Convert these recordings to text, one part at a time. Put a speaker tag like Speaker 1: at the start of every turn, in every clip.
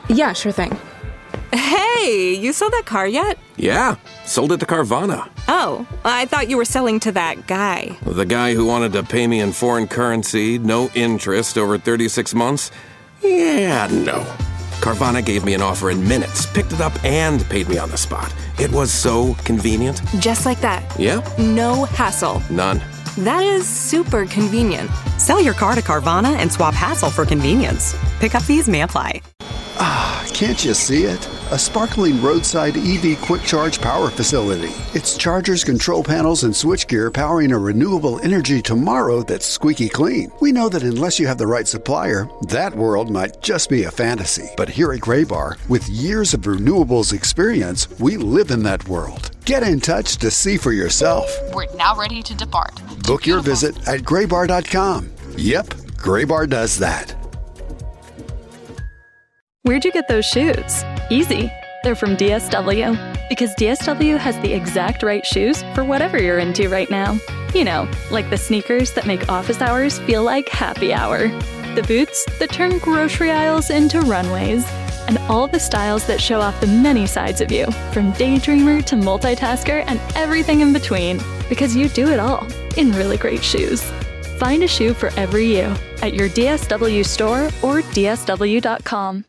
Speaker 1: Yeah, sure thing.
Speaker 2: Hey, you sold that car yet?
Speaker 3: Yeah, sold it to Carvana.
Speaker 2: Oh, I thought you were selling to that guy.
Speaker 3: The guy who wanted to pay me in foreign currency, no interest, over 36 months? Yeah, no. Carvana gave me an offer in minutes, picked it up, and paid me on the spot. It was so convenient.
Speaker 2: Just like that.
Speaker 3: Yep.
Speaker 2: No hassle.
Speaker 3: None.
Speaker 2: That is super convenient.
Speaker 4: Sell your car to Carvana and swap hassle for convenience. Pickup fees may apply.
Speaker 5: Can't you see it? A sparkling roadside EV quick charge power facility. It's chargers, control panels, and switchgear powering a renewable energy tomorrow that's squeaky clean. We know that unless you have the right supplier, that world might just be a fantasy. But here at Graybar, with years of renewables experience, we live in that world. Get in touch to see for yourself.
Speaker 6: We're now ready to depart.
Speaker 5: Book your visit at graybar.com. Yep, Graybar does that.
Speaker 7: Where'd you get those shoes? Easy. They're from DSW. Because DSW has the exact right shoes for whatever you're into right now. You know, like the sneakers that make office hours feel like happy hour. The boots that turn grocery aisles into runways. And all the styles that show off the many sides of you, from daydreamer to multitasker and everything in between. Because you do it all in really great shoes. Find a shoe for every you at your DSW store or dsw.com.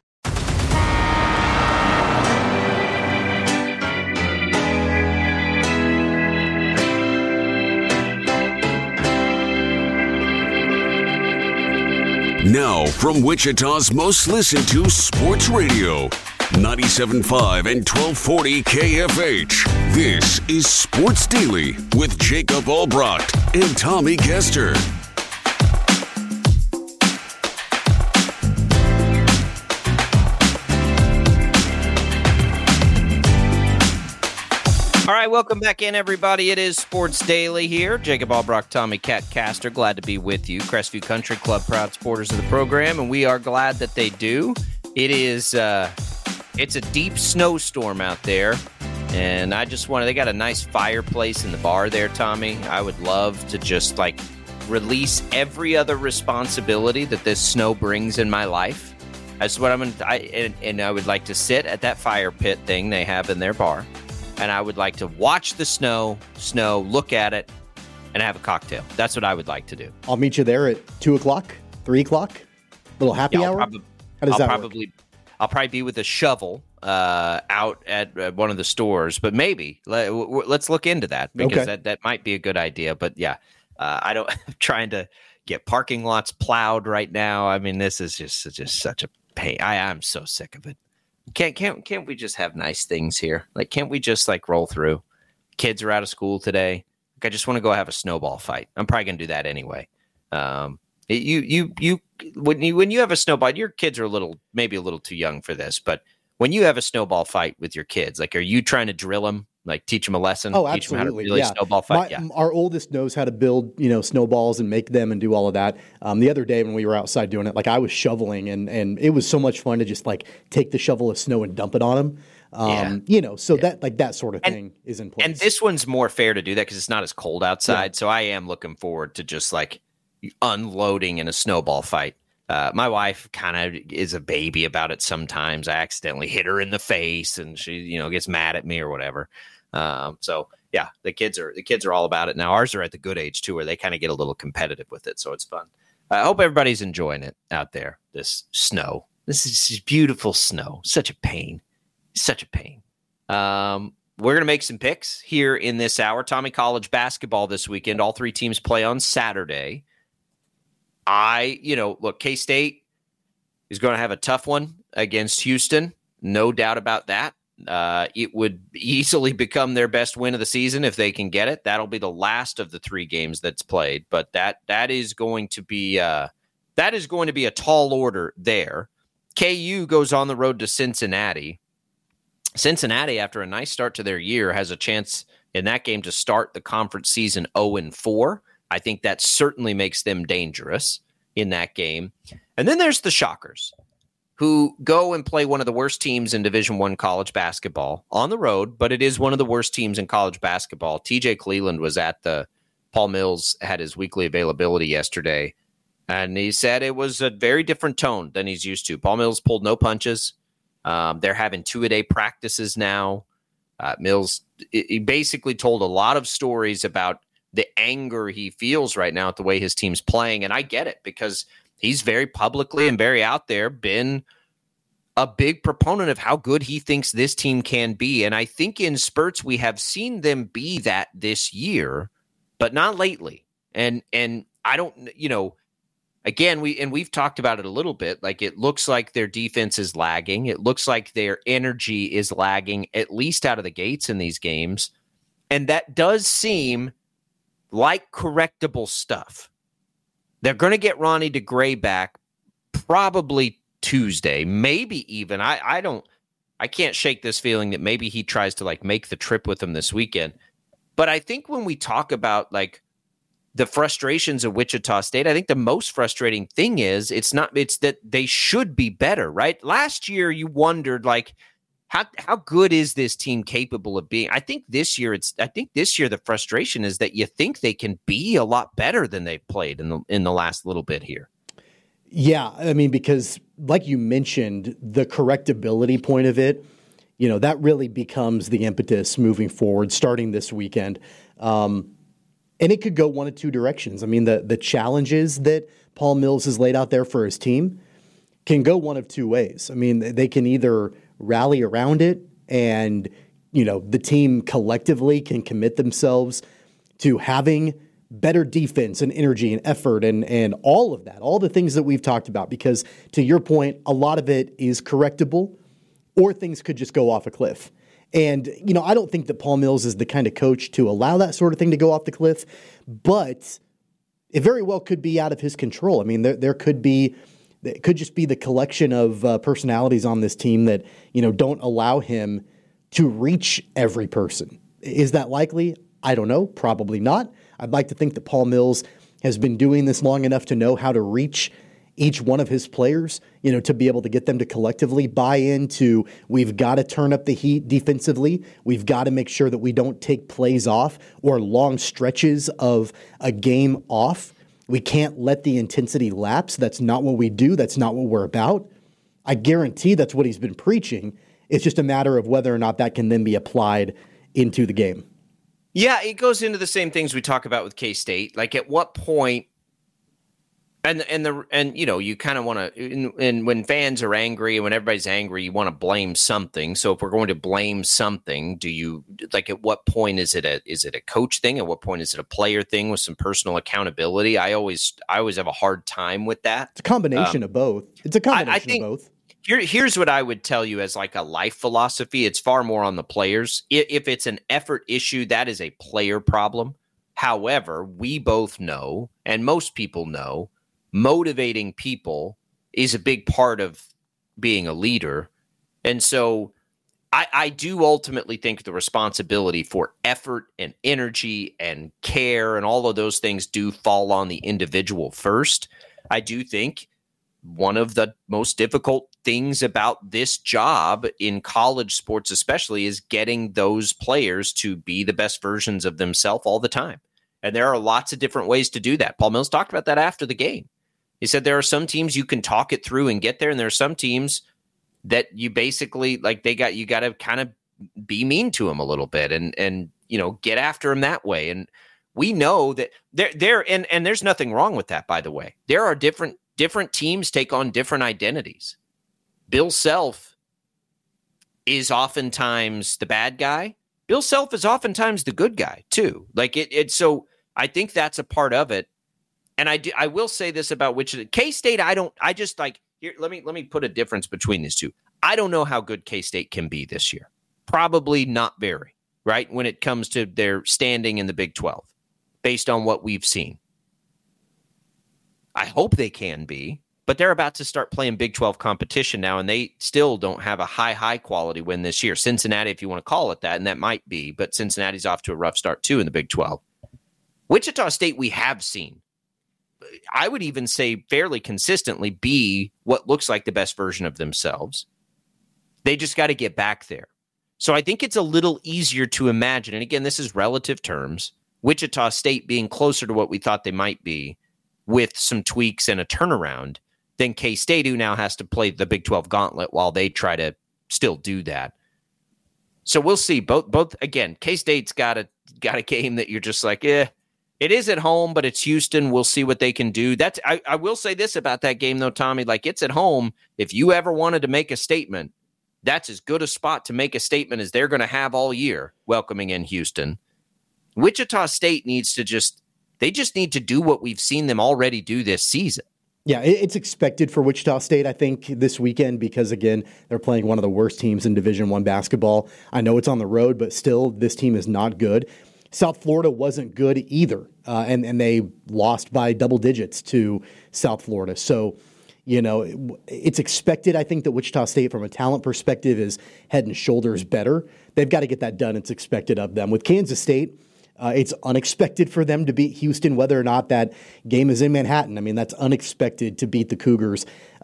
Speaker 8: Now, from Wichita's most listened to sports radio, 97.5 and 1240 KFH. This is Sports Daily with Jacob Albrecht and Tommy Kester.
Speaker 9: All right, welcome back in, everybody. It is Sports Daily here. Jacob Albrecht, Tommy Caster, glad to be with you. Crestview Country Club, proud supporters of the program, and we are glad that they do. It is, it's a deep snowstorm out there, and I just wanted, they got a nice fireplace in the bar there, Tommy. I would love to just, release every other responsibility that this snow brings in my life. That's what I would like to sit at that fire pit thing they have in their bar. And I would like to watch the snow, look at it, and have a cocktail. That's what I would like to do.
Speaker 10: I'll meet you there at 2 o'clock, 3 o'clock, little happy hour. How does that work?
Speaker 9: I'll probably be with a shovel out at one of the stores, but maybe let's look into that because that might be a good idea. But yeah, I'm trying to get parking lots plowed right now. I mean, this is just such a pain. I'm so sick of it. Can't we just have nice things here? Can't we just roll through? Kids are out of school today. I just want to go have a snowball fight. I'm probably gonna do that anyway. When you have a snowball, your kids are maybe a little too young for this, but when you have a snowball fight with your kids, are you trying to drill them? Teach them a lesson?
Speaker 10: Oh,
Speaker 9: teach
Speaker 10: absolutely.
Speaker 9: Them how to really snowball fight?
Speaker 10: Our oldest knows how to build, snowballs and make them and do all of that. The other day when we were outside doing it, I was shoveling and it was so much fun to just take the shovel of snow and dump it on him. That sort of thing is in place.
Speaker 9: And this one's more fair to do that because it's not as cold outside. Yeah. So I am looking forward to just unloading in a snowball fight. My wife kind of is a baby about it sometimes. I accidentally hit her in the face and she, gets mad at me or whatever. So yeah, the kids are all about it now. Ours are at the good age too, where they kind of get a little competitive with it. So it's fun. I hope everybody's enjoying it out there. This snow, this is beautiful snow. Such a pain. We're going to make some picks here in this hour. Tommy, college basketball this weekend. All three teams play on Saturday. Look, K-State is going to have a tough one against Houston. No doubt about that. It would easily become their best win of the season if they can get it. That'll be the last of the three games that's played, but that is going to be a tall order there. KU goes on the road to Cincinnati. Cincinnati, after a nice start to their year, has a chance in that game to start the conference season 0-4. I think that certainly makes them dangerous in that game. And then there's the Shockers, who go and play one of the worst teams in Division I college basketball on the road, but it is one of the worst teams in college basketball. TJ Cleveland was at Paul Mills had his weekly availability yesterday, and he said it was a very different tone than he's used to. Paul Mills pulled no punches. They're having 2-a-day practices now. Mills, he basically told a lot of stories about the anger he feels right now at the way his team's playing. And I get it, because he's very publicly and very out there been a big proponent of how good he thinks this team can be. And I think in spurts we have seen them be that this year, but not lately. And I don't, again, we've talked about it a little bit. Like, it looks like their defense is lagging. It looks like their energy is lagging, at least out of the gates in these games. And that does seem like correctable stuff. They're going to get Ronnie DeGray back probably Tuesday, maybe even. I can't shake this feeling that maybe he tries to like make the trip with them this weekend. But I think when we talk about like the frustrations of Wichita State, I think the most frustrating thing is it's that they should be better, right? Last year you wondered like how good is this team capable of being? I think this year the frustration is that you think they can be a lot better than they've played in the last little bit here.
Speaker 10: Yeah, I mean, because like you mentioned, the correctability point of it, that really becomes the impetus moving forward, starting this weekend. And it could go one of two directions. I mean, the challenges that Paul Mills has laid out there for his team can go one of two ways. I mean, they can either rally around it and, the team collectively can commit themselves to having better defense and energy and effort and all of that, all the things that we've talked about, because to your point, a lot of it is correctable, or things could just go off a cliff. And, I don't think that Paul Mills is the kind of coach to allow that sort of thing to go off the cliff, but it very well could be out of his control. I mean, it could just be the collection of personalities on this team that, don't allow him to reach every person. Is that likely? I don't know. Probably not. I'd like to think that Paul Mills has been doing this long enough to know how to reach each one of his players, to be able to get them to collectively buy into, we've got to turn up the heat defensively. We've got to make sure that we don't take plays off or long stretches of a game off. We can't let the intensity lapse. That's not what we do. That's not what we're about. I guarantee that's what he's been preaching. It's just a matter of whether or not that can then be applied into the game.
Speaker 9: Yeah, it goes into the same things we talk about with K-State. Like, at what point, and you kind of want to, and when fans are angry and when everybody's angry, you want to blame something. So if we're going to blame something, at what point is it a coach thing? At what point is it a player thing with some personal accountability? I always have a hard time with that.
Speaker 10: It's a combination of both. It's a combination of both.
Speaker 9: Here's what I would tell you as like a life philosophy. It's far more on the players. If it's an effort issue, that is a player problem. However, we both know, and most people know, motivating people is a big part of being a leader. And so I do ultimately think the responsibility for effort and energy and care and all of those things do fall on the individual first. I do think one of the most difficult things about this job in college sports especially is getting those players to be the best versions of themselves all the time. And there are lots of different ways to do that. Paul Mills talked about that after the game. He said there are some teams you can talk it through and get there, and there are some teams that you basically you got to kind of be mean to them a little bit and get after them that way. And we know that and there's nothing wrong with that, by the way. There are different teams take on different identities. Bill Self is oftentimes the bad guy. Bill Self is oftentimes the good guy too. So I think that's a part of it. And I will say this about Wichita K-State. Let me put a difference between these two. I don't know how good K-State can be this year. Probably not very, right? When it comes to their standing in the Big 12, based on what we've seen. I hope they can be, but they're about to start playing Big 12 competition now, and they still don't have a high quality win this year. Cincinnati, if you want to call it that, and that might be, but Cincinnati's off to a rough start too in the Big 12. Wichita State, we have seen, I would even say fairly consistently, be what looks like the best version of themselves. They just got to get back there. So I think it's a little easier to imagine, and again, this is relative terms, Wichita State being closer to what we thought they might be with some tweaks and a turnaround than K-State, who now has to play the Big 12 gauntlet while they try to still do that. So we'll see. Both again, K-State's got a game that you're just like, it is at home, but it's Houston. We'll see what they can do. I will say this about that game, though, Tommy. Like, it's at home. If you ever wanted to make a statement, that's as good a spot to make a statement as they're going to have all year, welcoming in Houston. Wichita State needs to just need to do what we've seen them already do this season.
Speaker 10: Yeah, it's expected for Wichita State, I think, this weekend because, again, they're playing one of the worst teams in Division I basketball. I know it's on the road, but still, this team is not good. South Florida wasn't good either, and they lost by double digits to South Florida. So, it's expected, I think, that Wichita State, from a talent perspective, is head and shoulders better. They've got to get that done. It's expected of them. With Kansas State, it's unexpected for them to beat Houston, whether or not that game is in Manhattan. I mean, that's unexpected to beat the Cougars.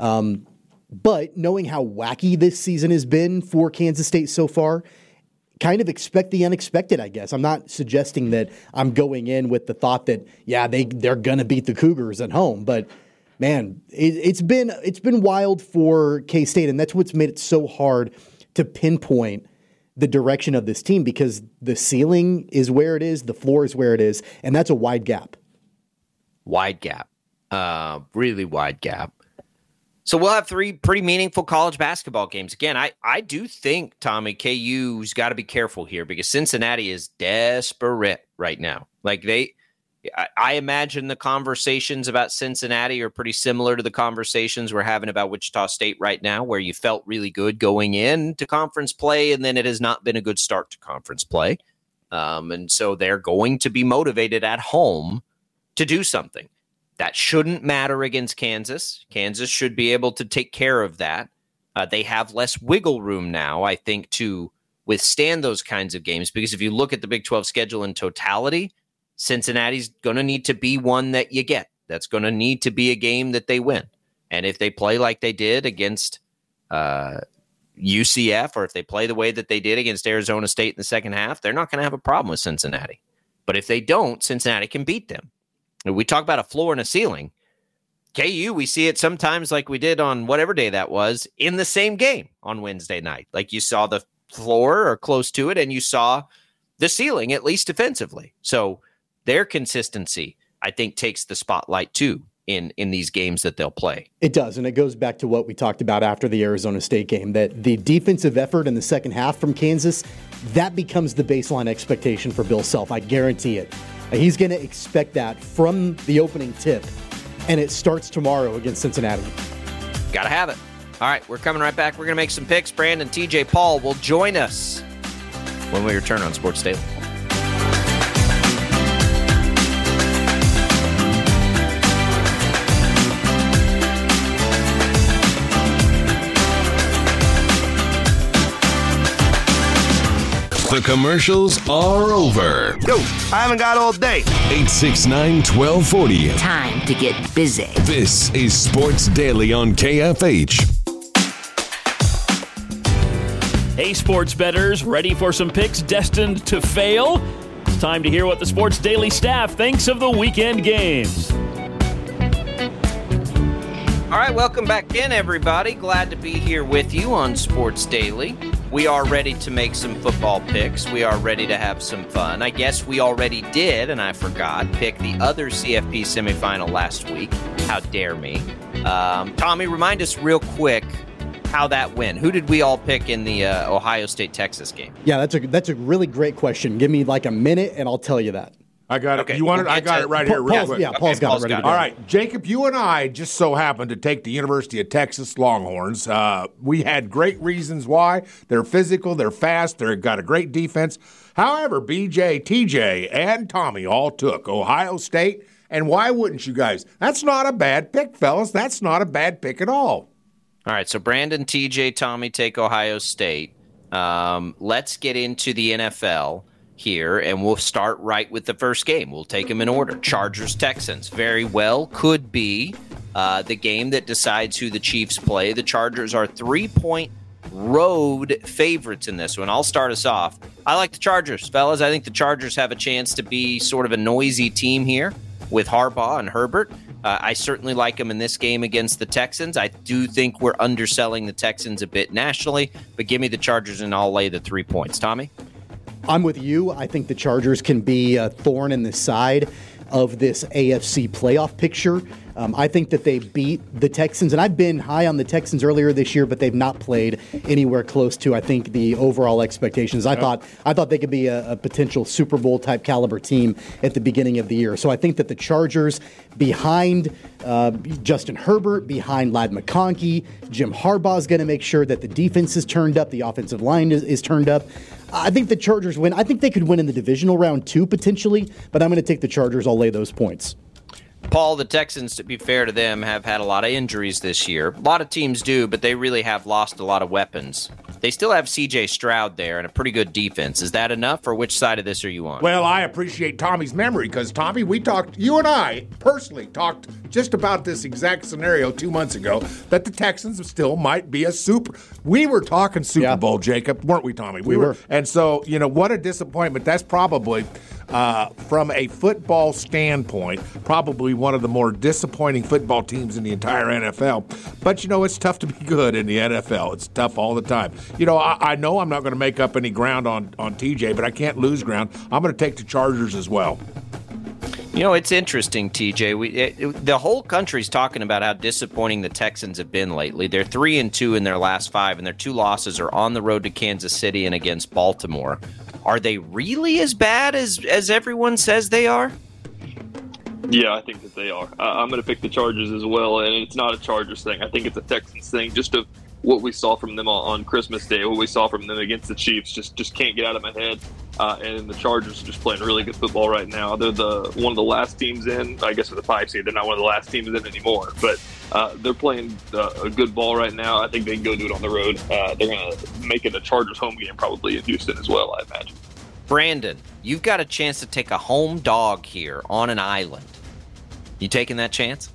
Speaker 10: But knowing how wacky this season has been for Kansas State so far, kind of expect the unexpected, I guess. I'm not suggesting that I'm going in with the thought that, they're going to beat the Cougars at home. But, man, it's been wild for K-State, and that's what's made it so hard to pinpoint the direction of this team, because the ceiling is where it is, the floor is where it is, and that's a wide gap.
Speaker 9: Wide gap. Really wide gap. So we'll have 3 pretty meaningful college basketball games. Again, I do think, Tommy, KU's got to be careful here because Cincinnati is desperate right now. Like I imagine the conversations about Cincinnati are pretty similar to the conversations we're having about Wichita State right now, where you felt really good going into conference play, and then it has not been a good start to conference play. And so they're going to be motivated at home to do something. That shouldn't matter against Kansas. Kansas should be able to take care of that. They have less wiggle room now, I think, to withstand those kinds of games, because if you look at the Big 12 schedule in totality, Cincinnati's going to need to be one that you get. That's going to need to be a game that they win. And if they play like they did against UCF, or if they play the way that they did against Arizona State in the second half, they're not going to have a problem with Cincinnati. But if they don't, Cincinnati can beat them. And we talk about a floor and a ceiling. KU, we see it sometimes like we did on whatever day that was in the same game on Wednesday night. Like you saw the floor or close to it, and you saw the ceiling, at least defensively. So their consistency, I think, takes the spotlight too in these games that they'll play.
Speaker 10: It does, and it goes back to what we talked about after the Arizona State game, that the defensive effort in the second half from Kansas, that becomes the baseline expectation for Bill Self. I guarantee it. He's going to expect that from the opening tip, and it starts tomorrow against Cincinnati.
Speaker 9: Got to have it. All right, we're coming right back. We're going to make some picks. Brandon, TJ, Paul will join us when we return on Sports Daily.
Speaker 8: The commercials are over.
Speaker 1: Yo, I haven't got all day.
Speaker 8: 869-1240.
Speaker 11: Time to get busy.
Speaker 8: This is Sports Daily on KFH.
Speaker 12: Hey, sports bettors, ready for some picks destined to fail? It's time to hear what the Sports Daily staff thinks of the weekend games.
Speaker 9: All right, welcome back in, everybody. Glad to be here with you on Sports Daily. We are ready to make some football picks. We are ready to have some fun. I guess we already did, and I forgot, pick the other CFP semifinal last week. How dare me. Tommy, remind us real quick how that went. Who did we all pick in the Ohio State-Texas game?
Speaker 10: Yeah, that's a really great question. Give me like a minute, and I'll tell you that.
Speaker 13: I got it. Okay, you want it? I got it right here real quick.
Speaker 10: Yeah, Paul's got it ready to go.
Speaker 13: All right, Jacob, you and I just so happened to take the University of Texas Longhorns. We had great reasons why. They're physical, they're fast, they've got a great defense. However, BJ, TJ, and Tommy all took Ohio State, and why wouldn't you guys? That's not a bad pick, fellas. That's not a bad pick at all.
Speaker 9: All right, so Brandon, TJ, Tommy take Ohio State. Let's get into the NFL here, and we'll start right with the first game. We'll take them in order. Chargers-Texans very well could be the game that decides who the Chiefs play. The Chargers are 3-point road favorites in this one. I'll start us off. I like the Chargers, fellas. I think the Chargers have a chance to be sort of a noisy team here with Harbaugh and Herbert. I certainly like them in this game against the Texans. I do think we're underselling the Texans a bit nationally, but give me the Chargers and I'll lay the 3 points. Tommy?
Speaker 10: I'm with you. I think the Chargers can be a thorn in the side of this AFC playoff picture. I think that they beat the Texans, and I've been high on the Texans earlier this year, but they've not played anywhere close to, I think, the overall expectations. I thought they could be a potential Super Bowl type caliber team at the beginning of the year. So I think that the Chargers, behind Justin Herbert, behind Ladd McConkey, Jim Harbaugh is going to make sure that the defense is turned up, the offensive line is turned up. I think the Chargers win. I think they could win in the divisional round too, potentially, but I'm going to take the Chargers. I'll lay those points.
Speaker 9: Paul, the Texans, to be fair to them, have had a lot of injuries this year. A lot of teams do, but they really have lost a lot of weapons. They still have C.J. Stroud there and a pretty good defense. Is that enough, or which side of this are you on?
Speaker 13: Well, I appreciate Tommy's memory because, Tommy, you and I personally talked just about this exact scenario 2 months ago, that the Texans still might be we were talking Super Bowl, Jacob, weren't we, Tommy?
Speaker 10: We were.
Speaker 13: And so, what a disappointment. That's probably, from a football standpoint, probably one of the more disappointing football teams in the entire NFL. But, it's tough to be good in the NFL. It's tough all the time. I know I'm not going to make up any ground on TJ, but I can't lose ground. I'm going to take the Chargers as well.
Speaker 9: It's interesting, TJ. The whole country's talking about how disappointing the Texans have been lately. They're 3-2 in their last 5, and their 2 losses are on the road to Kansas City and against Baltimore. Are they really as bad as everyone says they are?
Speaker 1: Yeah, I think that they are. I'm going to pick the Chargers as well, and it's not a Chargers thing. I think it's a Texans thing. Just of what we saw from them on Christmas Day, what we saw from them against the Chiefs, just can't get out of my head. And the Chargers are just playing really good football right now. They're one of the last teams in, I guess, with the 5 seed. They're not one of the last teams in anymore, but they're playing a good ball right now. I think they can go do it on the road. They're going to make it a Chargers home game probably in Houston as well, I imagine.
Speaker 9: Brandon, you've got a chance to take a home dog here on an island. You taking that chance?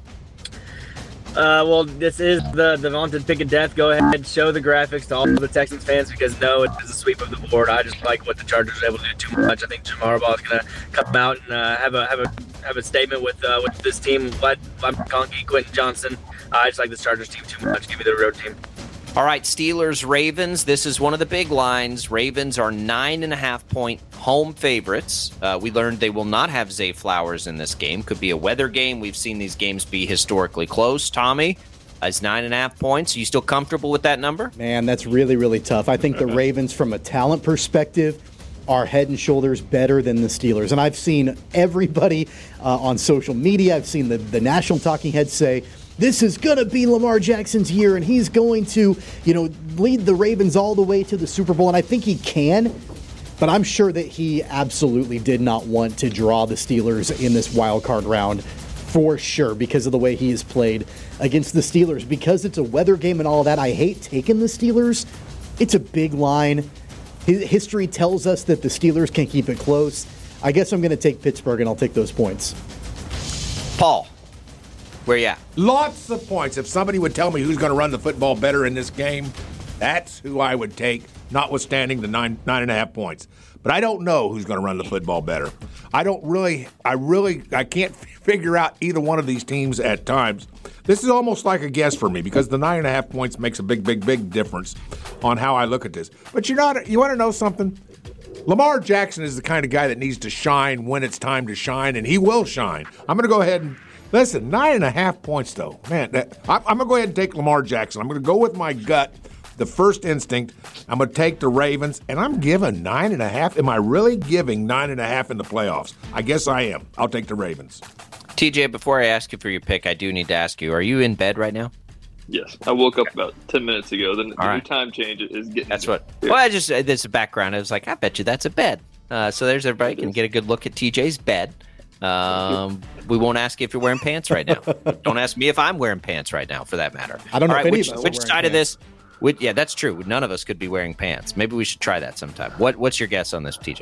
Speaker 11: Well, this is the vaunted pick of death. Go ahead, show the graphics to all the Texans fans because no, it is a sweep of the board. I just like what the Chargers are able to do too much. I think Jim Harbaugh is going to come out and have a statement with this team. Ladd McConkey, Quentin Johnson. I just like this Chargers team too much. Give me the road team.
Speaker 9: All right, Steelers-Ravens. This is one of the big lines. Ravens are 9.5-point home favorites. We learned they will not have Zay Flowers in this game. Could be a weather game. We've seen these games be historically close. Tommy, is 9.5 points. Are you still comfortable with that number?
Speaker 10: Man, that's really, really tough. I think the Ravens, from a talent perspective, are head and shoulders better than the Steelers. And I've seen everybody on social media. I've seen the national talking heads say, this is going to be Lamar Jackson's year, and he's going to, lead the Ravens all the way to the Super Bowl. And I think he can, but I'm sure that he absolutely did not want to draw the Steelers in this wild card round for sure because of the way he has played against the Steelers. Because it's a weather game and all of that, I hate taking the Steelers. It's a big line. History tells us that the Steelers can keep it close. I guess I'm going to take Pittsburgh, and I'll take those points.
Speaker 9: Paul. Where you at?
Speaker 13: Lots of points. If somebody would tell me who's going to run the football better in this game, that's who I would take, notwithstanding the 9.5 points. But I don't know who's going to run the football better. I can't figure out either one of these teams at times. This is almost like a guess for me because the 9.5 points makes a big, big, big difference on how I look at this. But you want to know something? Lamar Jackson is the kind of guy that needs to shine when it's time to shine, and he will shine. I'm going to go ahead and listen, 9.5 points, though. Man, I'm going to go ahead and take Lamar Jackson. I'm going to go with my gut, the first instinct. I'm going to take the Ravens, and I'm giving 9.5. Am I really giving 9.5 in the playoffs? I guess I am. I'll take the Ravens.
Speaker 9: TJ, before I ask you for your pick, I do need to ask you, are you in bed right now?
Speaker 1: Yes. I woke up about 10 minutes ago. The new time change is getting...
Speaker 9: That's what... Yeah. Well, there's a background. I was like, I bet you that's a bed. So there's everybody can get a good look at TJ's bed. We won't ask you if you're wearing pants right now. Don't ask me if I'm wearing pants right now, for that matter.
Speaker 10: I don't know if any of us
Speaker 9: which side of this? Yeah, that's true. None of us could be wearing pants. Maybe we should try that sometime. What's your guess on this, TJ?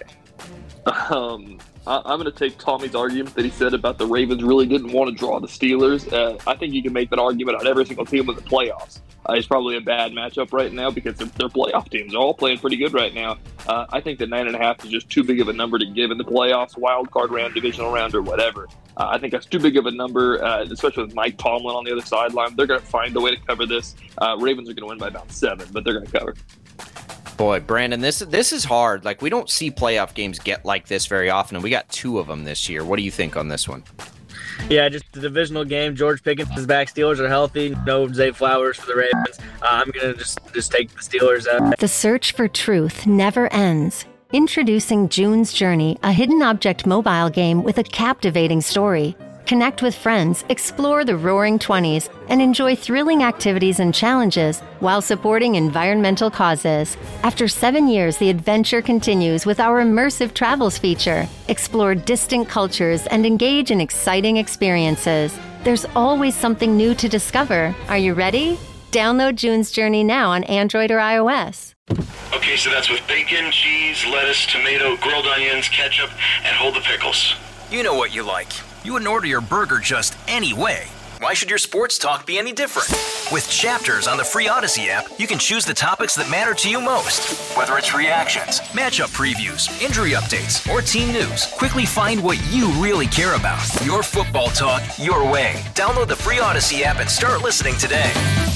Speaker 1: I'm going to take Tommy's argument that he said about the Ravens really didn't want to draw the Steelers. I think you can make that argument on every single team in the playoffs. is probably a bad matchup right now because they're playoff teams. They're all playing pretty good right now. I think that 9.5 is just too big of a number to give in the playoffs, wild card round, divisional round, or whatever. I think that's too big of a number, especially with Mike Tomlin on the other sideline. They're going to find a way to cover this. Ravens are going to win by about 7, but they're going to cover.
Speaker 9: Boy, Brandon, this is hard. Like, we don't see playoff games get like this very often, and we got 2 of them this year. What do you think on this one?
Speaker 11: Yeah, just the divisional game. George Pickens is back. Steelers are healthy. No Zay Flowers for the Ravens. I'm going to just take the Steelers.
Speaker 14: The search for truth never ends. Introducing June's Journey, a hidden object mobile game with a captivating story. Connect with friends, explore the Roaring 20s, and enjoy thrilling activities and challenges while supporting environmental causes. After 7 years, the adventure continues with our immersive travels feature. Explore distant cultures and engage in exciting experiences. There's always something new to discover. Are you ready? Download June's Journey now on Android or iOS.
Speaker 15: Okay, so that's with bacon, cheese, lettuce, tomato, grilled onions, ketchup, and hold the pickles.
Speaker 16: You know what you like. You wouldn't order your burger just any way. Why should your sports talk be any different? With Chapters on the free Odyssey app, you can choose the topics that matter to you most. Whether it's reactions, matchup previews, injury updates, or team news, quickly find what you really care about. Your football talk, your way. Download the free Odyssey app and start listening today.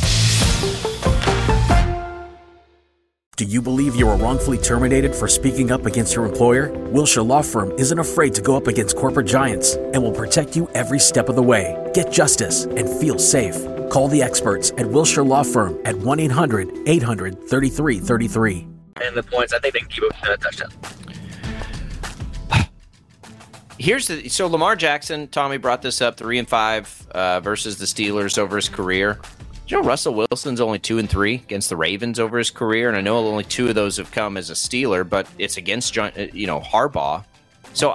Speaker 17: Do you believe you were wrongfully terminated for speaking up against your employer? Wilshire Law Firm isn't afraid to go up against corporate giants and will protect you every step of the way. Get justice and feel safe. Call the experts at Wilshire Law Firm at 1-800-800-3333.
Speaker 11: And the points, I think they can keep it within a touchdown.
Speaker 9: So Lamar Jackson, Tommy brought this up, 3-5 versus the Steelers over his career. You know, Russell Wilson's only 2-3 against the Ravens over his career, and I know only 2 of those have come as a Steeler, but it's against Harbaugh. So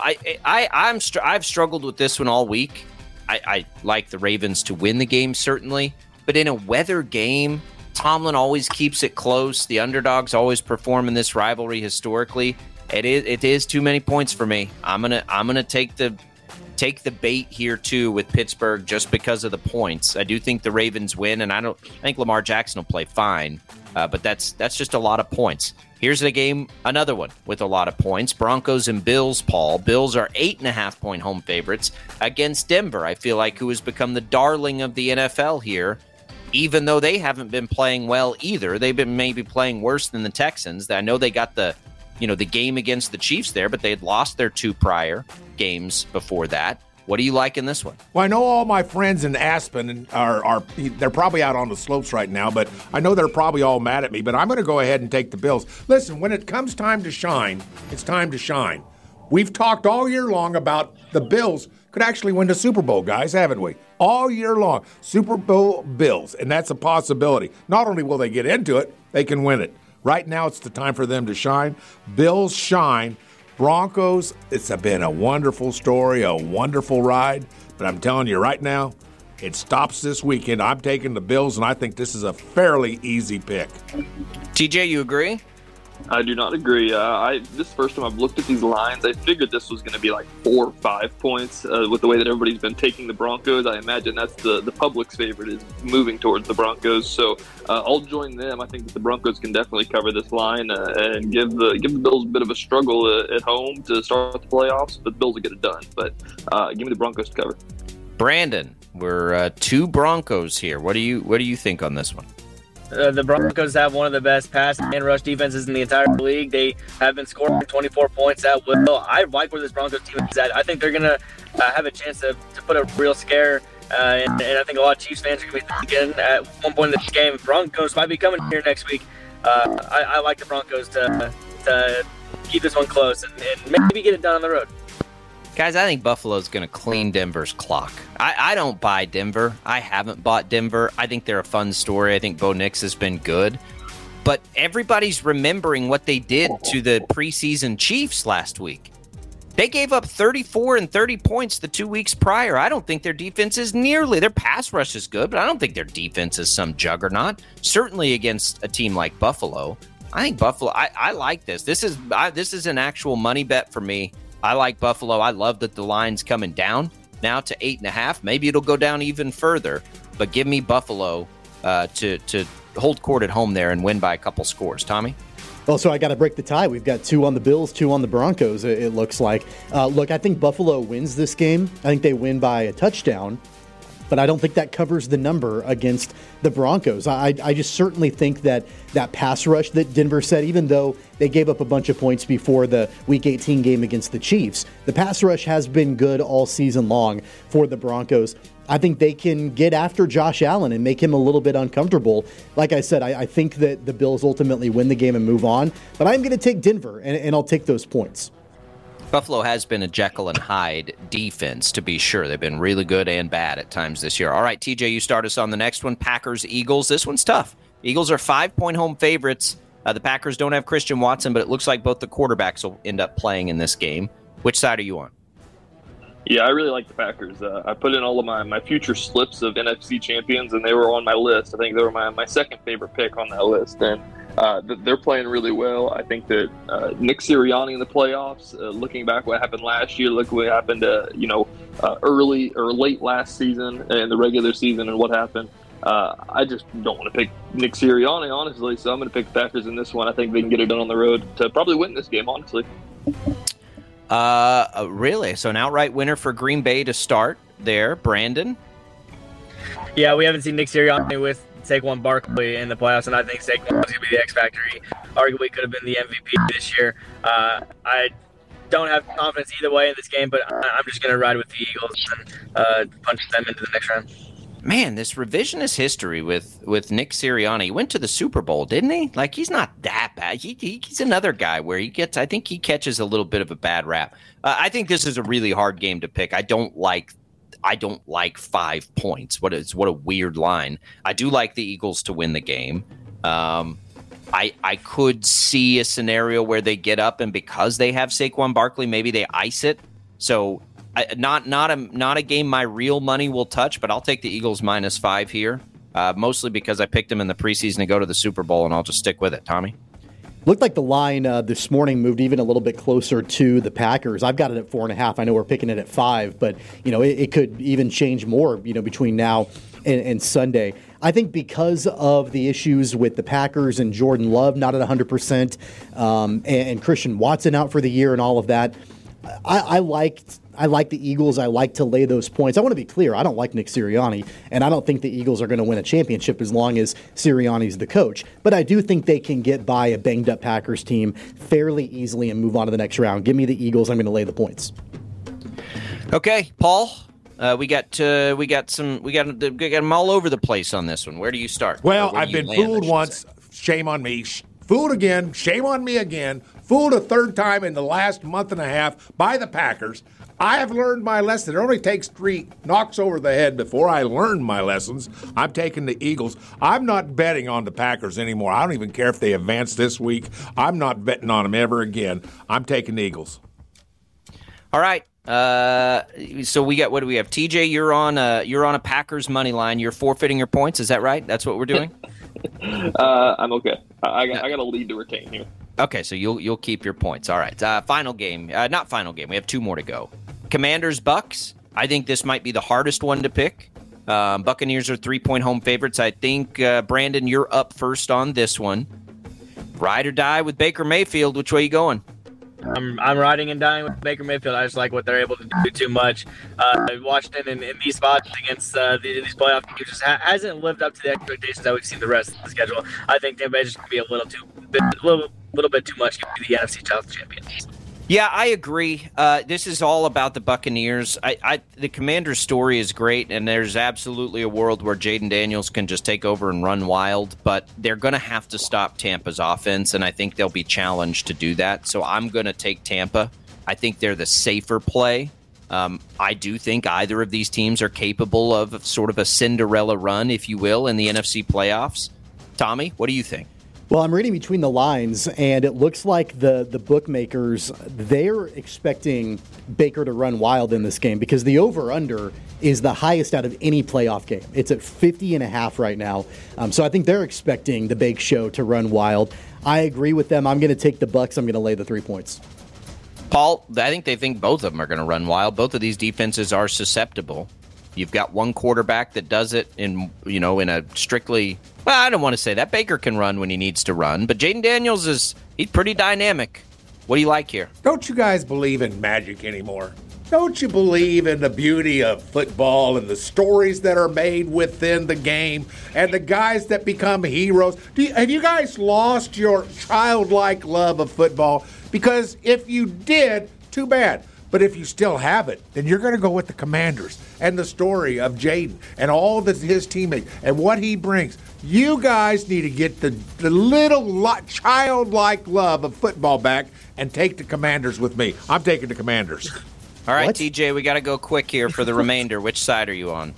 Speaker 9: I've struggled with this one all week. I like the Ravens to win the game certainly, but in a weather game, Tomlin always keeps it close. The underdogs always perform in this rivalry historically. It is too many points for me. I'm gonna take the bait here too with Pittsburgh just because of the points. I do think the Ravens win, and I think Lamar Jackson will play fine, but that's just a lot of points. Here's the game, another one with a lot of points. Broncos and Bills, Paul. Bills are 8.5-point home favorites against Denver, I feel like, who has become the darling of the NFL here, even though they haven't been playing well either. They've been maybe playing worse than the Texans. I know they got the game against the Chiefs there, but they had lost their 2 prior games before that. What do you like in this one?
Speaker 13: Well, I know all my friends in Aspen they're probably out on the slopes right now, but I know they're probably all mad at me, but I'm going to go ahead and take the Bills. Listen, when it comes time to shine, it's time to shine. We've talked all year long about the Bills could actually win the Super Bowl, guys, haven't we? All year long. Super Bowl Bills, and that's a possibility. Not only will they get into it, they can win it. Right now, it's the time for them to shine. Bills shine. Broncos, it's been a wonderful story, a wonderful ride. But I'm telling you right now, it stops this weekend. I'm taking the Bills, and I think this is a fairly easy pick.
Speaker 9: TJ, you agree?
Speaker 1: I do not agree. This first time I've looked at these lines, I figured this was going to be like 4 or 5 points with the way that everybody's been taking the Broncos. I imagine that's the public's favorite is moving towards the Broncos. So I'll join them. I think that the Broncos can definitely cover this line and give the Bills a bit of a struggle at home to start the playoffs, but the Bills will get it done. But give me the Broncos to cover.
Speaker 9: Brandon, we're 2 Broncos here. What do you think on this one?
Speaker 11: The Broncos have one of the best pass and rush defenses in the entire league. They have been scoring 24 points at will. I like where this Broncos team is at. I think they're going to have a chance to put a real scare, and I think a lot of Chiefs fans are going to be thinking at one point in this game, Broncos might be coming here next week. I like the Broncos to keep this one close and maybe get it done on the road.
Speaker 9: Guys, I think Buffalo's going to clean Denver's clock. I don't buy Denver. I haven't bought Denver. I think they're a fun story. I think Bo Nix has been good. But everybody's remembering what they did to the preseason Chiefs last week. They gave up 34 and 30 points the 2 weeks prior. I don't think their defense is their pass rush is good, but I don't think their defense is some juggernaut. Certainly against a team like Buffalo. I think Buffalo, I like this. This is an actual money bet for me. I like Buffalo. I love that the line's coming down now to 8.5. Maybe it'll go down even further, but give me Buffalo to hold court at home there and win by a couple scores. Tommy?
Speaker 10: Well, so I got to break the tie. We've got 2 on the Bills, 2 on the Broncos, it looks like. Look, I think Buffalo wins this game. I think they win by a touchdown, but I don't think that covers the number against the Broncos. I just certainly think that pass rush that Denver said, even though they gave up a bunch of points before the Week 18 game against the Chiefs, the pass rush has been good all season long for the Broncos. I think they can get after Josh Allen and make him a little bit uncomfortable. Like I said, I think that the Bills ultimately win the game and move on, but I'm going to take Denver, and I'll take those points.
Speaker 9: Buffalo has been a Jekyll and Hyde defense, to be sure. They've been really good and bad at times this year. All right, TJ, you start us on the next one. Packers-Eagles. This one's tough. Eagles are 5-point home favorites. The Packers don't have Christian Watson, but it looks like both the quarterbacks will end up playing in this game. Which side are you on?
Speaker 1: Yeah, I really like the Packers. I put in all of my future slips of NFC champions, and they were on my list. I think they were my second favorite pick on that list, and they're playing really well. I think that Nick Sirianni in the playoffs, looking back what happened last year, look what happened early or late last season in the regular season and what happened. I just don't want to pick Nick Sirianni, honestly, so I'm going to pick the Packers in this one. I think they can get it done on the road to probably win this game, honestly.
Speaker 9: Really? So an outright winner for Green Bay to start there. Brandon?
Speaker 11: Yeah, we haven't seen Nick Sirianni with Saquon Barkley in the playoffs, and I think Saquon was going to be the X factor. He arguably could have been the MVP this year. I don't have confidence either way in this game, but I'm just going to ride with the Eagles and punch them into the next round.
Speaker 9: Man, this revisionist history with Nick Sirianni. He went to the Super Bowl, didn't he? Like, he's not that bad. He's another guy where I think he catches a little bit of a bad rap. I think this is a really hard game to pick. I don't like 5 points. What a weird line. I do like the Eagles to win the game. I could see a scenario where they get up, and because they have Saquon Barkley, maybe they ice it. So not a game my real money will touch, but I'll take the Eagles -5 here, mostly because I picked them in the preseason to go to the Super Bowl, and I'll just stick with it. Tommy?
Speaker 10: Looked like the line this morning moved even a little bit closer to the Packers. I've got it at 4.5. I know we're picking it at 5, but it could even change more between now and Sunday. I think because of the issues with the Packers and Jordan Love not at 100%, and Christian Watson out for the year and all of that, I like the Eagles. I like to lay those points. I want to be clear. I don't like Nick Sirianni, and I don't think the Eagles are going to win a championship as long as Sirianni's the coach. But I do think they can get by a banged-up Packers team fairly easily and move on to the next round. Give me the Eagles. I'm going to lay the points.
Speaker 9: Okay, Paul. We got them all over the place on this one. Where do you start?
Speaker 13: Well, I've been fooled once. Shame on me. Fooled again. Shame on me again. Fooled a third time in the last month and a half by the Packers. I have learned my lesson. It only takes 3 knocks over the head before I learn my lessons. I'm taking the Eagles. I'm not betting on the Packers anymore. I don't even care if they advance this week. I'm not betting on them ever again. I'm taking the Eagles.
Speaker 9: All right. So we got, what do we have? TJ, you're on a Packers money line. You're forfeiting your points. Is that right? That's what we're doing?
Speaker 1: I'm okay. I got a lead to retain here.
Speaker 9: Okay, so you'll keep your points. All right. Final game. Not final game. We have 2 more to go. Commanders, Bucks. I think this might be the hardest one to pick. Buccaneers are 3-point home favorites. I think, Brandon, you're up first on this one. Ride or die with Baker Mayfield. Which way you going?
Speaker 11: I'm riding and dying with Baker Mayfield. I just like what they're able to do too much. Washington in these spots against these playoff teams just hasn't lived up to the expectations that we've seen the rest of the schedule. I think Tampa Bay is just going to be a little bit too much to be the NFC South champions.
Speaker 9: Yeah, I agree. This is all about the Buccaneers. The Commanders' story is great, and there's absolutely a world where Jaden Daniels can just take over and run wild, but they're going to have to stop Tampa's offense, and I think they'll be challenged to do that. So I'm going to take Tampa. I think they're the safer play. I do think either of these teams are capable of sort of a Cinderella run, if you will, in the NFC playoffs. Tommy, what do you think?
Speaker 10: Well, I'm reading between the lines, and it looks like the bookmakers, they're expecting Baker to run wild in this game because the over-under is the highest out of any playoff game. It's at 50.5 right now. So I think they're expecting the Bake Show to run wild. I agree with them. I'm going to take the Bucks. I'm going to lay the 3 points.
Speaker 9: Paul, I think they think both of them are going to run wild. Both of these defenses are susceptible. You've got one quarterback that does it in a strictly, well, I don't want to say that. Baker can run when he needs to run, but Jaden Daniels he's pretty dynamic. What do you like here?
Speaker 13: Don't you guys believe in magic anymore? Don't you believe in the beauty of football and the stories that are made within the game and the guys that become heroes? Have you guys lost your childlike love of football? Because if you did, too bad. But if you still have it, then you're going to go with the Commanders and the story of Jaden and all of his teammates and what he brings. You guys need to get the little childlike love of football back and take the Commanders with me. I'm taking the Commanders.
Speaker 9: All right, TJ, we got to go quick here for the remainder. Which side are you on?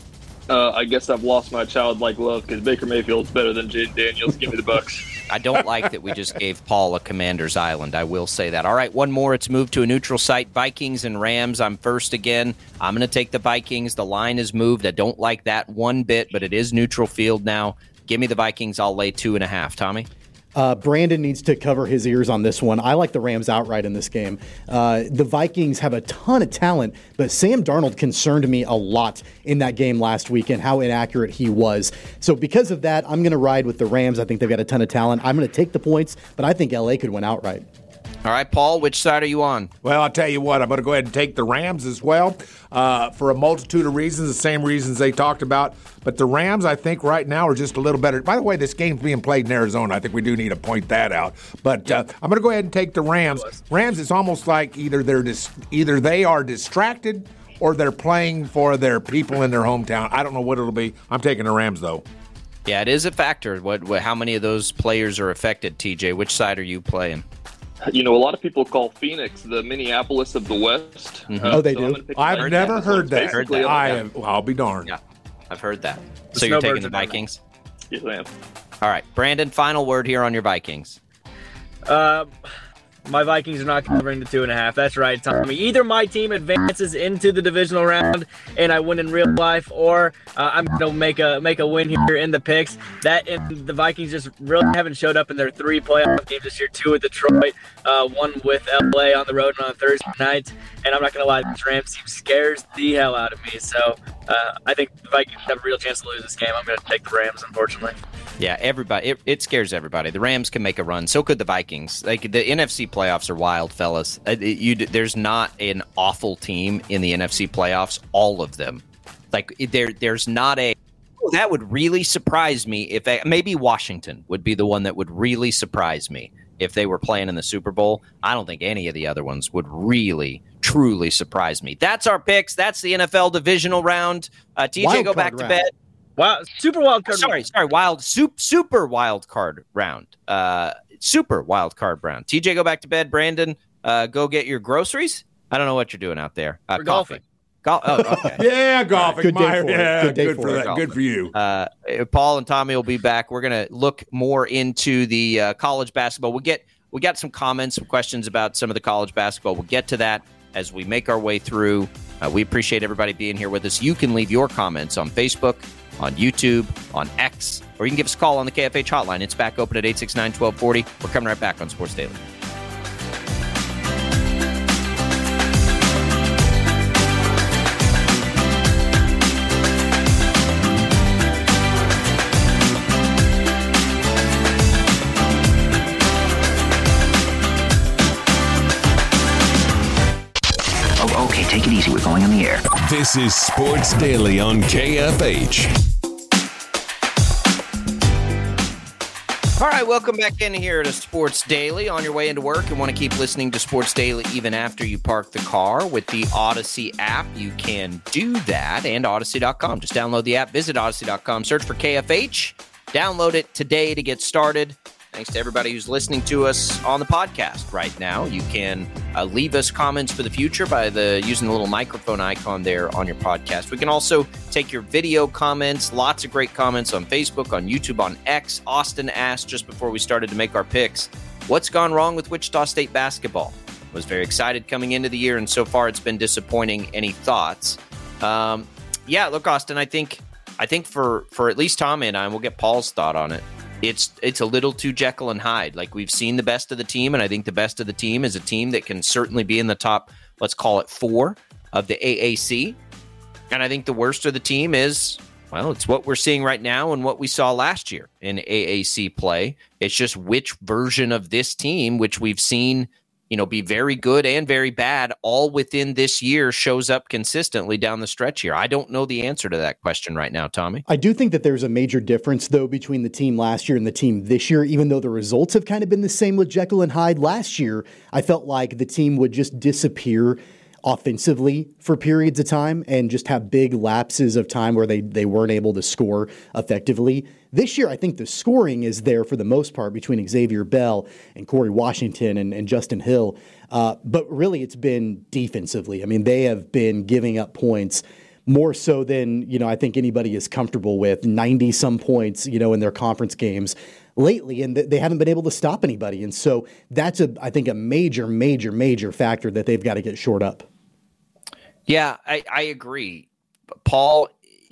Speaker 1: I guess I've lost my childlike love because Baker Mayfield's better than Jaden Daniels. Give me the Bucks.
Speaker 9: I don't like that we just gave Paul a Commander's Island. I will say that. All right, one more. It's moved to a neutral site. Vikings and Rams. I'm first again. I'm going to take the Vikings. The line is moved. I don't like that one bit, but it is neutral field now. Give me the Vikings. I'll lay 2.5. Tommy?
Speaker 10: Brandon needs to cover his ears on this one. I like the Rams outright in this game. The Vikings have a ton of talent, but Sam Darnold concerned me a lot in that game last week and how inaccurate he was. So because of that, I'm going to ride with the Rams. I think they've got a ton of talent. I'm going to take the points, but I think LA could win outright.
Speaker 9: All right, Paul, which side are you on?
Speaker 13: Well, I'll tell you what, I'm going to go ahead and take the Rams as well for a multitude of reasons, the same reasons they talked about. But the Rams, I think, right now are just a little better. By the way, this game's being played in Arizona. I think we do need to point that out. But I'm going to go ahead and take the Rams. Rams, it's almost like either they are distracted or they're playing for their people in their hometown. I don't know what it'll be. I'm taking the Rams, though.
Speaker 9: Yeah, it is a factor. How many of those players are affected, TJ? Which side are you playing?
Speaker 1: A lot of people call Phoenix the Minneapolis of the West.
Speaker 10: Mm-hmm. They do?
Speaker 13: I've never heard that. I'll be darned.
Speaker 9: Yeah, I've heard that. So you're taking the Vikings?
Speaker 1: Yes, I am.
Speaker 9: All right, Brandon, final word here on your Vikings.
Speaker 11: My Vikings are not covering the 2.5. That's right, Tommy. Either my team advances into the divisional round and I win in real life, or I'm going to make a win here in the picks. That and the Vikings just really haven't showed up in their 3 playoff games this year. 2 with Detroit, 1 with LA on the road and on Thursday night. And I'm not going to lie, this Rams team scares the hell out of me. So I think the Vikings have a real chance to lose this game. I'm going to take the Rams, unfortunately.
Speaker 9: Yeah, everybody. It scares everybody. The Rams can make a run. So could the Vikings. Like the NFC playoffs are wild, fellas. There's not an awful team in the NFC playoffs. All of them. Like there's not a. Oh, that would really surprise me if maybe Washington would be the one that would really surprise me if they were playing in the Super Bowl. I don't think any of the other ones would really, truly surprise me. That's our picks. That's the NFL divisional round. TJ, go back to bed.
Speaker 11: Wow, super wild card.
Speaker 9: Sorry, super wild card round. Super wild card round. TJ, go back to bed. Brandon, go get your groceries. I don't know what you're doing out there.
Speaker 11: We're golfing.
Speaker 9: Okay.
Speaker 13: Yeah, golfing.
Speaker 10: Good day for it.
Speaker 13: Yeah,
Speaker 10: good day
Speaker 13: for that. Good for you.
Speaker 9: Paul and Tommy will be back. We're going to look more into the college basketball. We got some comments, some questions about some of the college basketball. We'll get to that as we make our way through. We appreciate everybody being here with us. You can leave your comments on Facebook, on YouTube, on X, or you can give us a call on the KFH hotline. It's back open at 869-1240. We're coming right back on Sports Daily.
Speaker 18: Okay, take it easy. We're going on the air.
Speaker 8: This is Sports Daily on KFH.
Speaker 9: All right, welcome back in here to Sports Daily. On your way into work and want to keep listening to Sports Daily even after you park the car with the Odyssey app, you can do that, and Odyssey.com. Just download the app, visit Odyssey.com, search for KFH, download it today to get started. Thanks to everybody who's listening to us on the podcast right now. You can leave us comments for the future by using the little microphone icon there on your podcast. We can also take your video comments. Lots of great comments on Facebook, on YouTube, on X. Austin asked just before we started to make our picks, what's gone wrong with Wichita State basketball? Was very excited coming into the year, and so far it's been disappointing. Any thoughts? Yeah, look, Austin, I think for at least Tommy and I, and we'll get Paul's thought on it, it's a little too Jekyll and Hyde. Like, we've seen the best of the team, and I think the best of the team is a team that can certainly be in the top, let's call it 4 of the AAC. And I think the worst of the team is, well, it's what we're seeing right now and what we saw last year in AAC play. It's just which version of this team, which we've seen, be very good and very bad all within this year, shows up consistently down the stretch here. I don't know the answer to that question right now, Tommy.
Speaker 10: I do think that there's a major difference, though, between the team last year and the team this year, even though the results have kind of been the same with Jekyll and Hyde. Last year, I felt like the team would just disappear offensively for periods of time and just have big lapses of time where they weren't able to score effectively. This year, I think the scoring is there for the most part between Xavier Bell and Corey Washington and Justin Hill. But really, it's been defensively. I mean, they have been giving up points more so than, I think anybody is comfortable with, 90-some points, in their conference games lately, and they haven't been able to stop anybody. And so that's, I think, a major, major, major factor that they've got to get shored up.
Speaker 9: Yeah, I agree. Paul,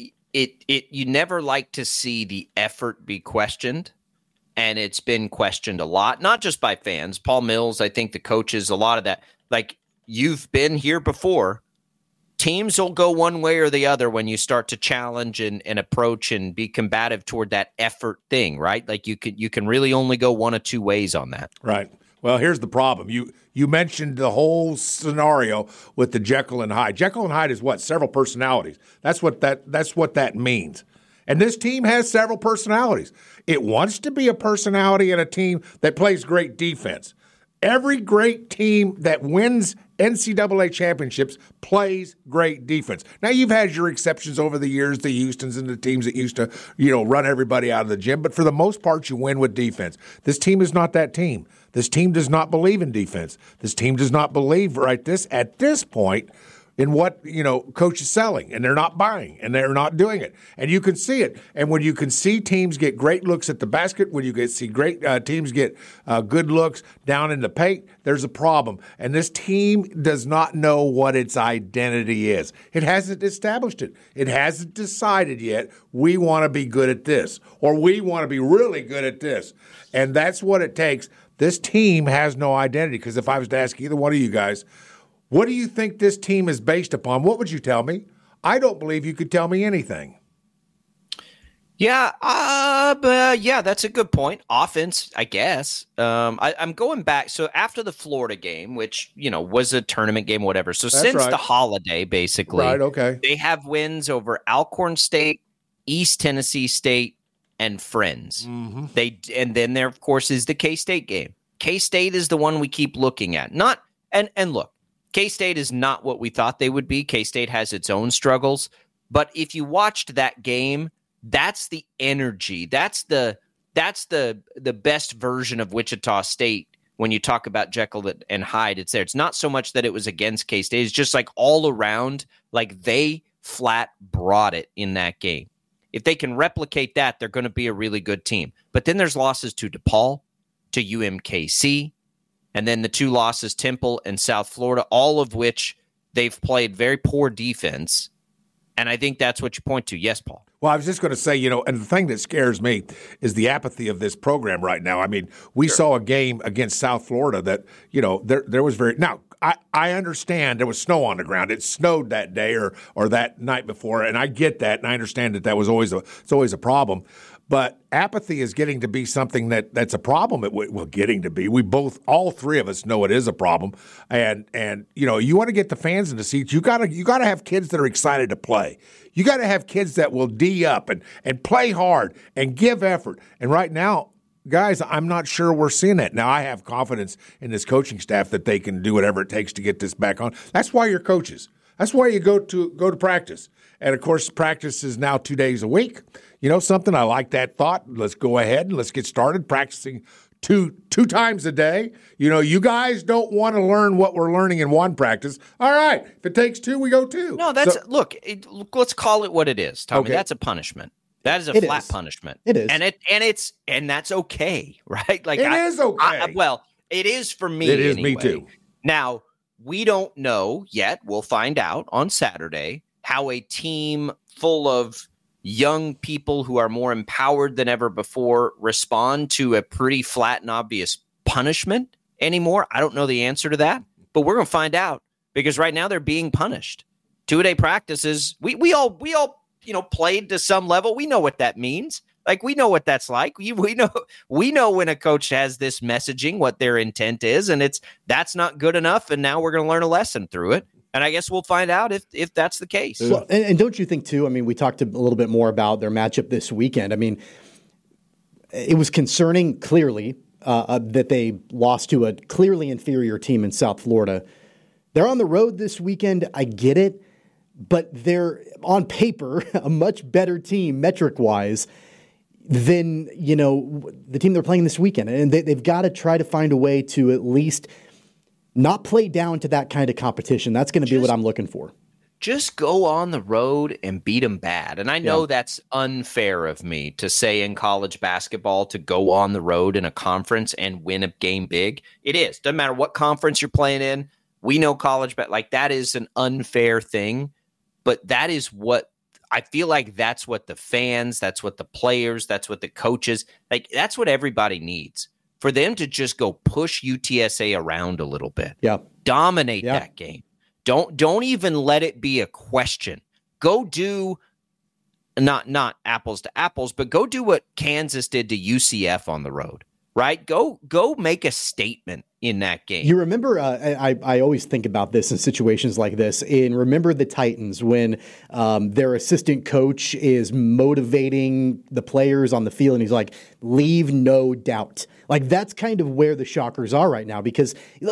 Speaker 9: you never like to see the effort be questioned, and it's been questioned a lot, not just by fans. Paul Mills, I think the coaches, a lot of that. Like, you've been here before. Teams will go one way or the other when you start to challenge and approach and be combative toward that effort thing, right? Like you can really only go one of two ways on that.
Speaker 13: Right. Well, here's the problem. You mentioned the whole scenario with the Jekyll and Hyde. Jekyll and Hyde is what? Several personalities. That's what that means. And this team has several personalities. It wants to be a personality in a team that plays great defense. Every great team that wins NCAA championships plays great defense. Now, you've had your exceptions over the years, the Houstons and the teams that used to, run everybody out of the gym. But for the most part, you win with defense. This team is not that team. This team does not believe in defense. This team does not believe at this point in what, coach is selling, and they're not buying, and they're not doing it. And you can see it. And when you can see teams get great looks at the basket, when you see great teams get good looks down in the paint, there's a problem. And this team does not know what its identity is. It hasn't established it. It hasn't decided yet, we want to be good at this, or we want to be really good at this. And that's what it takes. This team has no identity, because if I was to ask either one of you guys, what do you think this team is based upon? What would you tell me? I don't believe you could tell me anything.
Speaker 9: Yeah, that's a good point. Offense, I guess. I'm going back. So after the Florida game, which, was a tournament game, whatever. So
Speaker 13: That's
Speaker 9: since
Speaker 13: right.
Speaker 9: the holiday, basically,
Speaker 13: Right, okay.
Speaker 9: they have wins over Alcorn State, East Tennessee State, and Friends.
Speaker 13: Mm-hmm.
Speaker 9: And then there, of course, is the K-State game. K-State is the one we keep looking at. And look, K-State is not what we thought they would be. K-State has its own struggles. But if you watched that game, that's the energy. That's the best version of Wichita State when you talk about Jekyll and Hyde. It's there. It's not so much that it was against K-State. It's just like all around, like they flat brought it in that game. If they can replicate that, they're going to be a really good team. But then there's losses to DePaul, to UMKC, and then the two losses, Temple and South Florida, all of which they've played very poor defense. And I think that's what you point to. Yes, Paul.
Speaker 13: Well, I was just going to say, and the thing that scares me is the apathy of this program right now. I mean, we saw a game against South Florida that, there was very – now, I understand there was snow on the ground. It snowed that day or that night before, and I get that, and I understand that was always a problem. But apathy is getting to be something that's a problem. Getting to be. All three of us know it is a problem. And you want to get the fans in the seats. You got to have kids that are excited to play. You got to have kids that will D up and play hard and give effort. And right now, guys, I'm not sure we're seeing that. Now, I have confidence in this coaching staff that they can do whatever it takes to get this back on. That's why you're coaches. That's why you go to practice. And, of course, practice is now 2 days a week. Something, I like that thought. Let's go ahead and let's get started practicing two times a day. You guys don't want to learn what we're learning in one practice. All right. If it takes two, we go two.
Speaker 9: No, look, let's call it what it is, Tommy. Okay. That's a punishment. That is a flat punishment.
Speaker 10: It is.
Speaker 9: And that's okay, right? Like
Speaker 13: it is okay.
Speaker 9: It is for me.
Speaker 13: It is
Speaker 9: anyway.
Speaker 13: Me too.
Speaker 9: Now, we don't know yet. We'll find out on Saturday how a team full of young people who are more empowered than ever before respond to a pretty flat and obvious punishment anymore. I don't know the answer to that, but we're going to find out because right now they're being punished. 2-a-day practices. We all played to some level. We know what that means. Like, we know what that's like. We know when a coach has this messaging, what their intent is, and that's not good enough. And now we're going to learn a lesson through it. And I guess we'll find out if that's the case.
Speaker 10: Well, and don't you think, too, I mean, we talked a little bit more about their matchup this weekend. I mean, it was concerning, clearly, that they lost to a clearly inferior team in South Florida. They're on the road this weekend. I get it. But they're, on paper, a much better team, metric-wise, than, the team they're playing this weekend. And they've got to try to find a way to at least not play down to that kind of competition. That's going to be what I'm looking for.
Speaker 9: Just go on the road and beat them bad. And I know that's unfair of me to say in college basketball to go on the road in a conference and win a game big. It is. Doesn't matter what conference you're playing in. We know college, but that is an unfair thing. But that is what I feel like that's what the fans, that's what the players, that's what the coaches, that's what everybody needs. For them to just go push UTSA around a little bit.
Speaker 10: Yeah.
Speaker 9: Dominate that game. Don't even let it be a question. Go do not apples to apples, but go do what Kansas did to UCF on the road, right? Go make a statement in that game.
Speaker 10: You remember, I always think about this in situations like this. And remember the Titans when their assistant coach is motivating the players on the field, and he's like, "Leave no doubt." Like, that's kind of where the Shockers are right now, because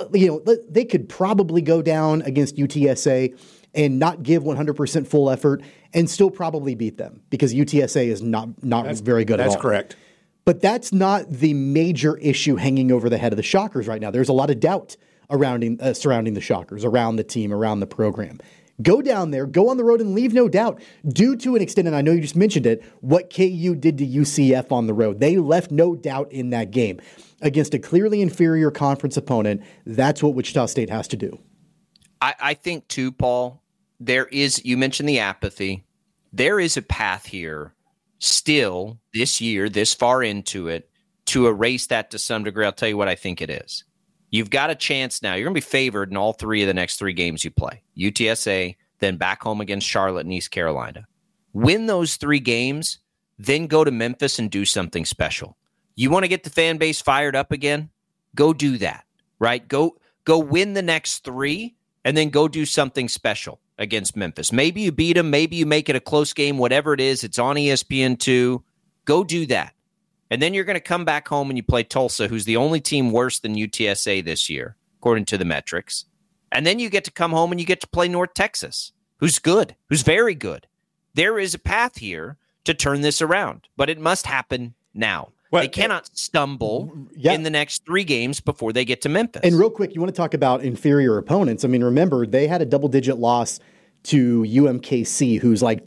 Speaker 10: they could probably go down against UTSA and not give 100% full effort and still probably beat them, because UTSA is not very good at all.
Speaker 13: That's correct.
Speaker 10: But that's not the major issue hanging over the head of the Shockers right now. There's a lot of doubt surrounding the Shockers, around the team, around the program. Go down there, go on the road, and leave no doubt. Due to an extent, and I know you just mentioned it, what KU did to UCF on the road. They left no doubt in that game. Against a clearly inferior conference opponent, that's what Wichita State has to do.
Speaker 9: I think, too, Paul, you mentioned the apathy. There is a path here still this year, this far into it, to erase that to some degree. I'll tell you what I think it is. You've got a chance now. You're going to be favored in all 3 of the next 3 games you play. UTSA, then back home against Charlotte and East Carolina. Win those 3 games, then go to Memphis and do something special. You want to get the fan base fired up again? Go do that, right? Go win the next 3, and then go do something special against Memphis. Maybe you beat them. Maybe you make it a close game, whatever it is. It's on ESPN2. Go do that. And then you're going to come back home and you play Tulsa, who's the only team worse than UTSA this year, according to the metrics. And then you get to come home and you get to play North Texas, who's good, who's very good. There is a path here to turn this around, but it must happen now. They cannot stumble in the next 3 games before they get to Memphis.
Speaker 10: And real quick, you want to talk about inferior opponents. I mean, remember, they had a double-digit loss to UMKC, who's like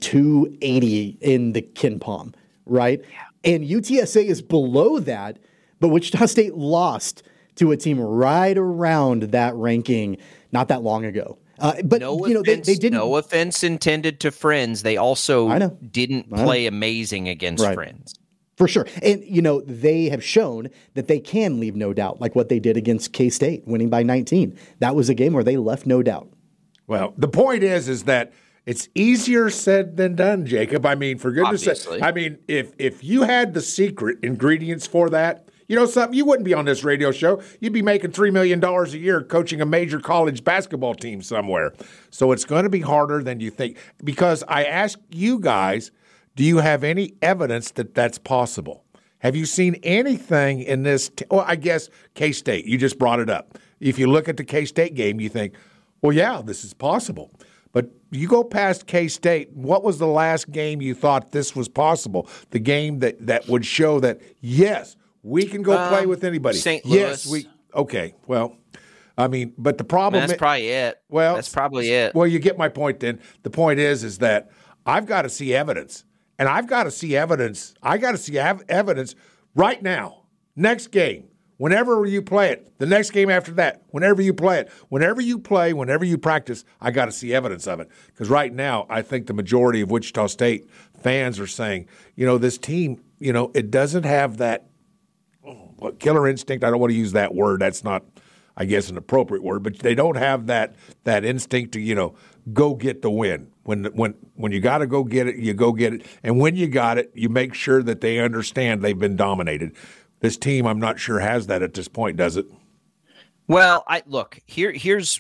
Speaker 10: 280 in the KenPom, right? Yeah. And UTSA is below that, but Wichita State lost to a team right around that ranking not that long ago. But they didn't.
Speaker 9: No offense intended to Friends. They also didn't play amazing against Friends.
Speaker 10: For sure. And, they have shown that they can leave no doubt, like what they did against K-State, winning by 19. That was a game where they left no doubt.
Speaker 13: Well, the point is that it's easier said than done, Jacob. I mean, for goodness sake. I mean, if you had the secret ingredients for that, something, you wouldn't be on this radio show. You'd be making $3 million a year coaching a major college basketball team somewhere. So it's going to be harder than you think. Because I ask you guys, do you have any evidence that that's possible? Have you seen anything in this? I guess K-State, you just brought it up. If you look at the K-State game, you think, well, yeah, this is possible. But you go past K-State, what was the last game you thought this was possible? The game that would show that, yes, we can go play with anybody.
Speaker 9: St. Louis.
Speaker 13: Yes, okay, well, I mean, but the problem
Speaker 9: that's probably it.
Speaker 13: Well,
Speaker 9: that's probably it.
Speaker 13: Well, you get my point then. The point is that I've got to see evidence. And I've got to see evidence. I got to see evidence right now. Next game, whenever you play it. The next game after that, whenever you play it. Whenever you play, whenever you practice, I got to see evidence of it. Because right now, I think the majority of Wichita State fans are saying, this team, it doesn't have that killer instinct. I don't want to use that word. That's not. I guess, an appropriate word, but they don't have that instinct to, go get the win. When you got to go get it, you go get it. And when you got it, you make sure that they understand they've been dominated. This team, I'm not sure, has that at this point, does it?
Speaker 9: Well, here's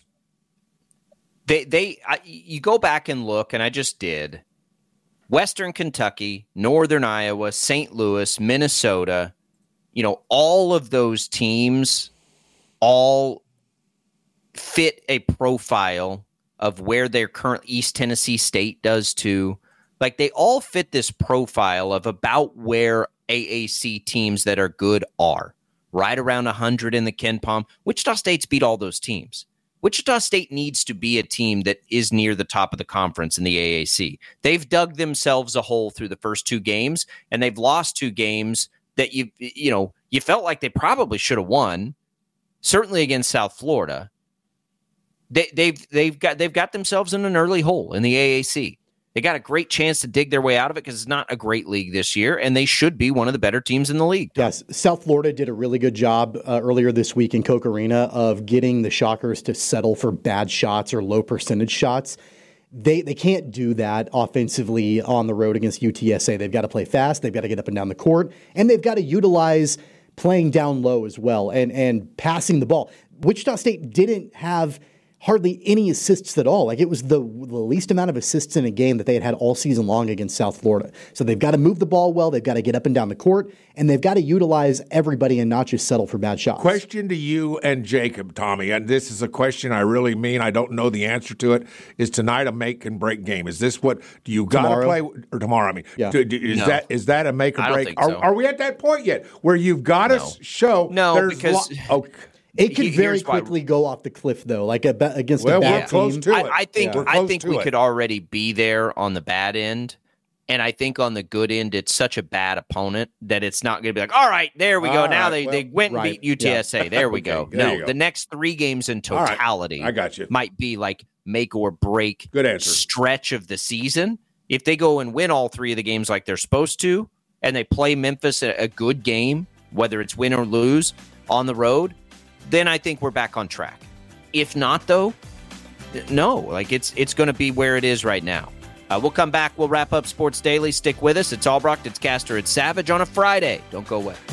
Speaker 9: you go back and look, and I just did. Western Kentucky, Northern Iowa, St. Louis, Minnesota, all of those teams all fit a profile of where their current East Tennessee State does too. Like they all fit this profile of about where AAC teams that are good are. Right around 100 in the Ken Pom. Wichita State's beat all those teams. Wichita State needs to be a team that is near the top of the conference in the AAC. They've dug themselves a hole through the first 2 games, and they've lost 2 games that you felt like they probably should have won. Certainly against South Florida. They've got themselves in an early hole in the AAC. They got a great chance to dig their way out of it because it's not a great league this year, and they should be one of the better teams in the league.
Speaker 10: Yes, South Florida did a really good job earlier this week in Koch Arena of getting the Shockers to settle for bad shots or low percentage shots. They can't do that offensively on the road against UTSA. They've got to play fast. They've got to get up and down the court, and they've got to utilize playing down low as well and passing the ball. Wichita State didn't have hardly any assists at all. Like it was the least amount of assists in a game that they had all season long against South Florida. So they've got to move the ball well. They've got to get up and down the court, and they've got to utilize everybody and not just settle for bad shots.
Speaker 13: Question to you and Jacob, Tommy, and this is a question I really mean. I don't know the answer to it. Is tonight a make and break game? Is this what do you got to play or tomorrow? I mean,
Speaker 10: yeah.
Speaker 13: Is that a make or break?
Speaker 9: I don't think so.
Speaker 13: Are we at that point yet where you've got to show?
Speaker 9: No, because.
Speaker 10: It could very quickly go off the cliff, though, like against a bad team.
Speaker 9: I think we could already be there on the bad end, and I think on the good end, it's such a bad opponent that it's not going to be like, all right, there we go. Now they went and beat UTSA. Yeah. There we go. No, the next 3 games in totality
Speaker 13: I got you.
Speaker 9: Might be like make or break
Speaker 13: good answer.
Speaker 9: Stretch of the season. If they go and win all 3 of the games like they're supposed to, and they play Memphis a good game, whether it's win or lose on the road, then I think we're back on track. If not, though, no. Like it's going to be where it is right now. We'll come back. We'll wrap up Sports Daily. Stick with us. It's Albrecht, it's Caster, it's Savage on a Friday. Don't go away.